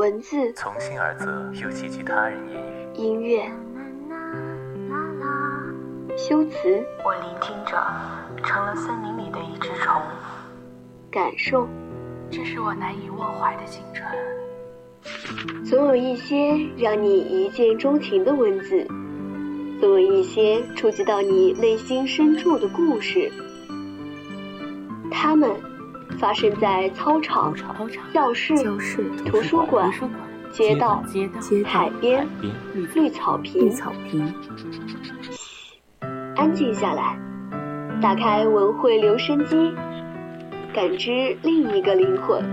文字从心而泽，又寄居他人言语。 音乐修辞， 我聆听着，成了森林里的一只虫。 感受， 这是我难以忘怀的青春。 总有一些让你一见钟情的文字，总有一些触及到你内心深处的故事。它们发生在操场、教室、图书馆、街道、海边、绿草坪。安静下来，打开文汇留声机，感知另一个灵魂。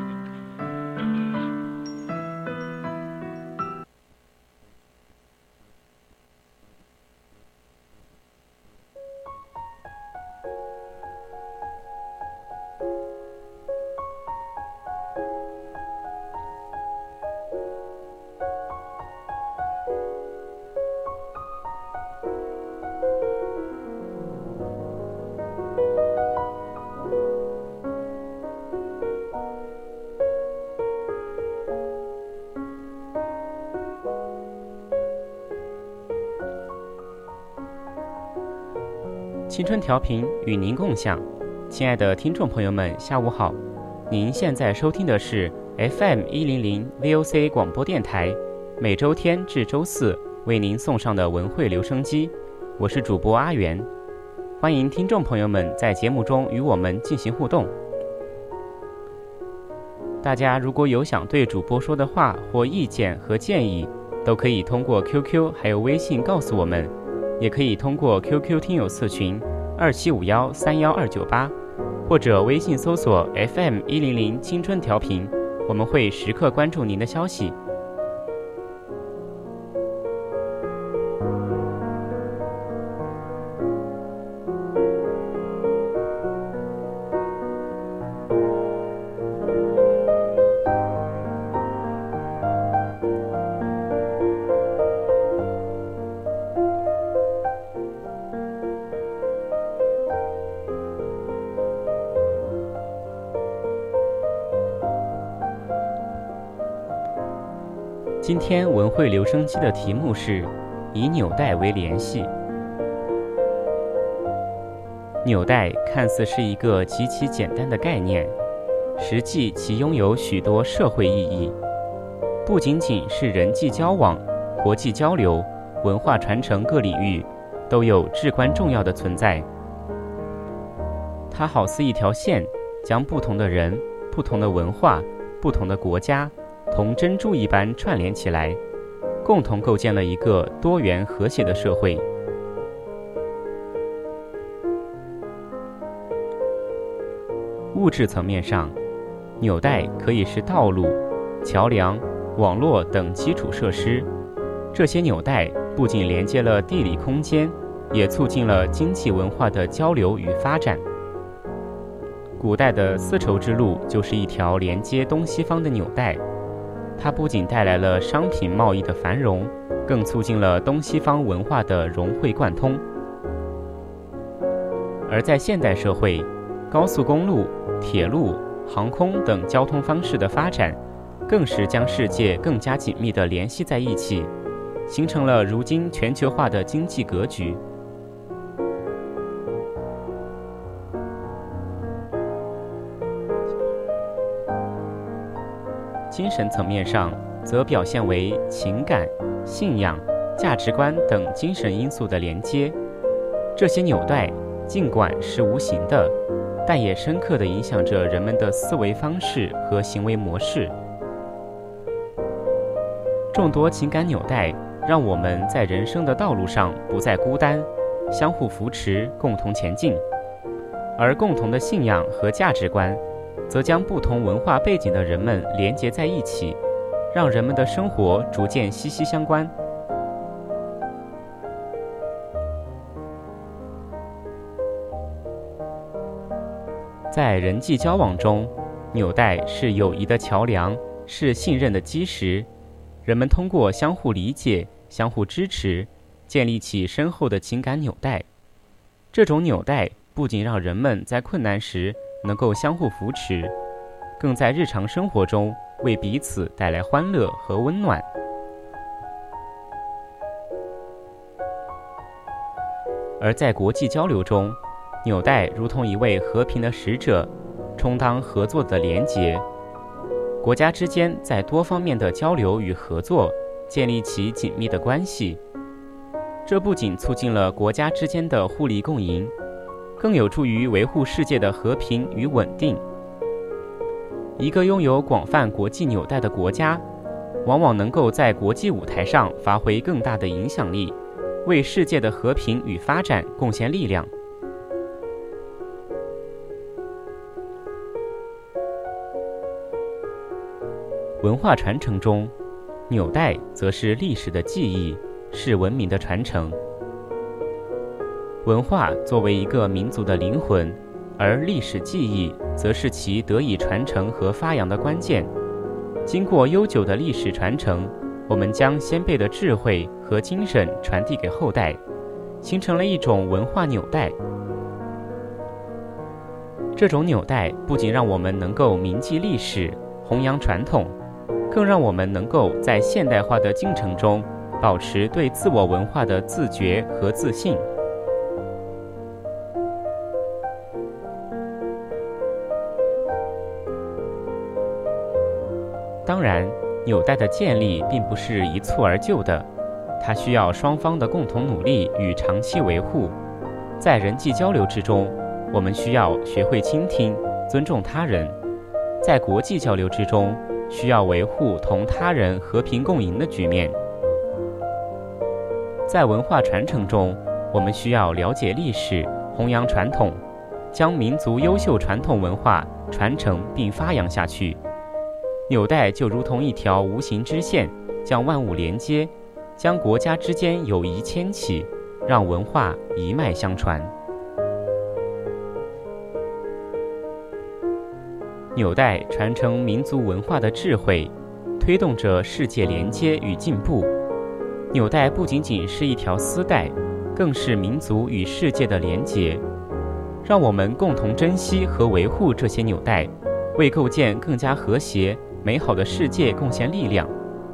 青春调频与您共享，亲爱的听众朋友们，下午好！您现在收听的是 FM100 VOC 广播电台，每周天至周四为您送上的文汇留声机，我是主播阿元。欢迎听众朋友们在节目中与我们进行互动。大家如果有想对主播说的话或意见和建议，都可以通过 QQ 还有微信告诉我们，也可以通过 QQ 听友四群2751-31298，或者微信搜索 FM100 青春调频，我们会时刻关注您的消息。今天文汇留声机的题目是以纽带为联系。纽带看似是一个极其简单的概念，实际其拥有许多社会意义，不仅仅是人际交往、国际交流、文化传承各领域都有至关重要的存在。它好似一条线，将不同的人、不同的文化、不同的国家同珍珠一般串联起来，共同构建了一个多元和谐的社会。物质层面上，纽带可以是道路、桥梁、网络等基础设施。这些纽带不仅连接了地理空间，也促进了经济文化的交流与发展。古代的丝绸之路就是一条连接东西方的纽带，它不仅带来了商品贸易的繁荣，更促进了东西方文化的融会贯通。而在现代社会，高速公路、铁路、航空等交通方式的发展，更是将世界更加紧密地联系在一起，形成了如今全球化的经济格局。精神层面上，则表现为情感、信仰、价值观等精神因素的连接。这些纽带尽管是无形的，但也深刻地影响着人们的思维方式和行为模式。众多情感纽带让我们在人生的道路上不再孤单，相互扶持，共同前进。而共同的信仰和价值观则将不同文化背景的人们连结在一起，让人们的生活逐渐息息相关。在人际交往中，纽带是友谊的桥梁，是信任的基石。人们通过相互理解、相互支持，建立起深厚的情感纽带。这种纽带不仅让人们在困难时能够相互扶持， 更在日常生活中为彼此带来欢乐和温暖。而在国际交流中，纽带如同一位和平的使者，充当合作的连结。国家之间在多方面的交流与合作，建立起紧密的关系。这不仅促进了国家之间的互利共赢，更有助于维护世界的和平与稳定。一个拥有广泛国际纽带的国家，往往能够在国际舞台上发挥更大的影响力，为世界的和平与发展贡献力量。文化传承中，纽带则是历史的记忆，是文明的传承。文化作为一个民族的灵魂，而历史记忆则是其得以传承和发扬的关键。经过悠久的历史传承，我们将先辈的智慧和精神传递给后代，形成了一种文化纽带。这种纽带不仅让我们能够铭记历史、弘扬传统，更让我们能够在现代化的进程中保持对自我文化的自觉和自信。当然，纽带的建立并不是一蹴而就的，它需要双方的共同努力与长期维护。在人际交流之中，我们需要学会倾听、尊重他人；在国际交流之中，需要维护同他人和平共赢的局面。在文化传承中，我们需要了解历史，弘扬传统，将民族优秀传统文化传承并发扬下去。纽带就如同一条无形之线，将万物连接，将国家之间友谊牵起，让文化一脉相传。纽带传承民族文化的智慧，推动着世界连接与进步。纽带不仅仅是一条丝带，更是民族与世界的连结。让我们共同珍惜和维护这些纽带，为构建更加和谐、美好的世界贡献力量。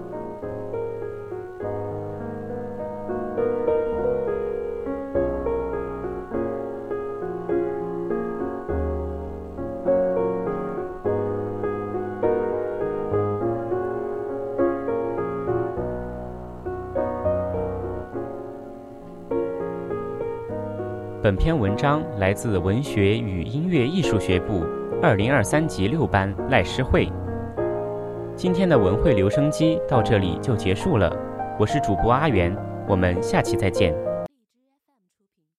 本篇文章来自文学与音乐艺术学部2023级6班赖诗慧。今天的文汇留声机到这里就结束了，我是主播阿元，我们下期再见。